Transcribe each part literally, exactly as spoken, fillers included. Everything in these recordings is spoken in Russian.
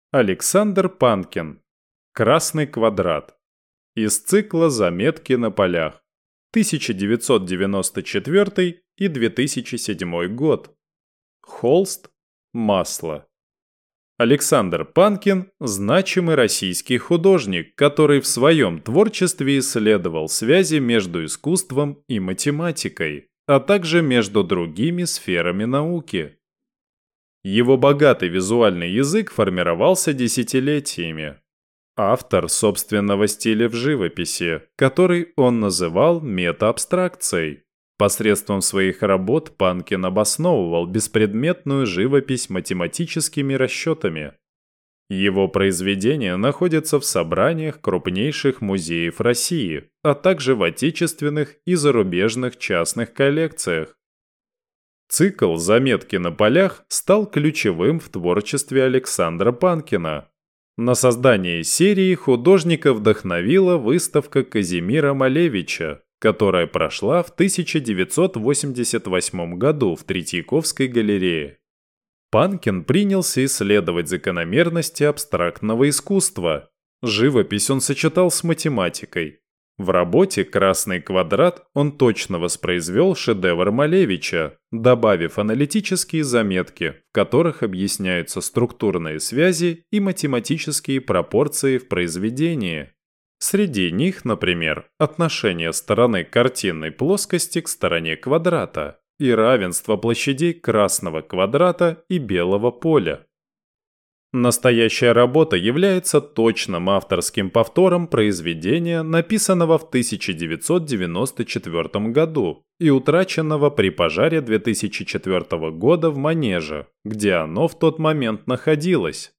Александр Панкин. Красный квадрат. Из цикла «Заметки на полях». тысяча девятьсот девяносто четвёртый и две тысячи седьмой год. Холст. Масло. Александр Панкин – значимый российский художник, который в своем творчестве исследовал связи между искусством и математикой, а также между другими сферами науки. Его богатый визуальный язык формировался десятилетиями. Автор собственного стиля в живописи, который он называл метаабстракцией. Посредством своих работ Панкин обосновывал беспредметную живопись математическими расчетами. Его произведения находятся в собраниях крупнейших музеев России, а также в отечественных и зарубежных частных коллекциях. Цикл «Заметки на полях» стал ключевым в творчестве Александра Панкина. На создание серии художника вдохновила выставка Казимира Малевича, которая прошла в тысяча девятьсот восемьдесят восьмом году в Третьяковской галерее. Панкин принялся исследовать закономерности абстрактного искусства. Живопись он сочетал с математикой. В работе «Красный квадрат» он точно воспроизвел шедевр Малевича, добавив аналитические заметки, в которых объясняются структурные связи и математические пропорции в произведении. Среди них, например, отношение стороны картинной плоскости к стороне квадрата и равенство площадей красного квадрата и белого поля. Настоящая работа является точным авторским повтором произведения, написанного в тысяча девятьсот девяносто четвёртом году и утраченного при пожаре две тысячи четвёртого года в Манеже, где оно в тот момент находилось.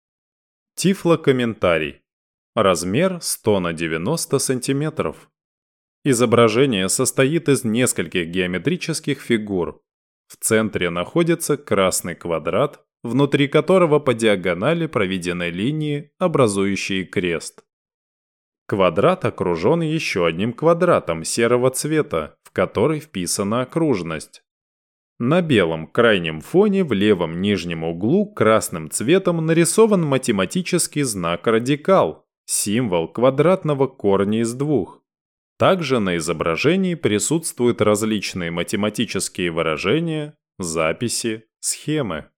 Тифлокомментарий. Размер сто на девяносто сантиметров. Изображение состоит из нескольких геометрических фигур. В центре находится красный квадрат, внутри которого по диагонали проведены линии, образующие крест. Квадрат окружен еще одним квадратом серого цвета, в который вписана окружность. На белом крайнем фоне в левом нижнем углу красным цветом нарисован математический знак радикал, символ квадратного корня из двух. Также на изображении присутствуют различные математические выражения, записи, схемы.